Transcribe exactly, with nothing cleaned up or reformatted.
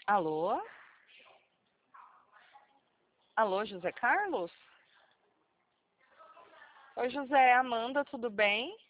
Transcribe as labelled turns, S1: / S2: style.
S1: Alô? Alô, José Carlos? Oi, José, Amanda, tudo bem?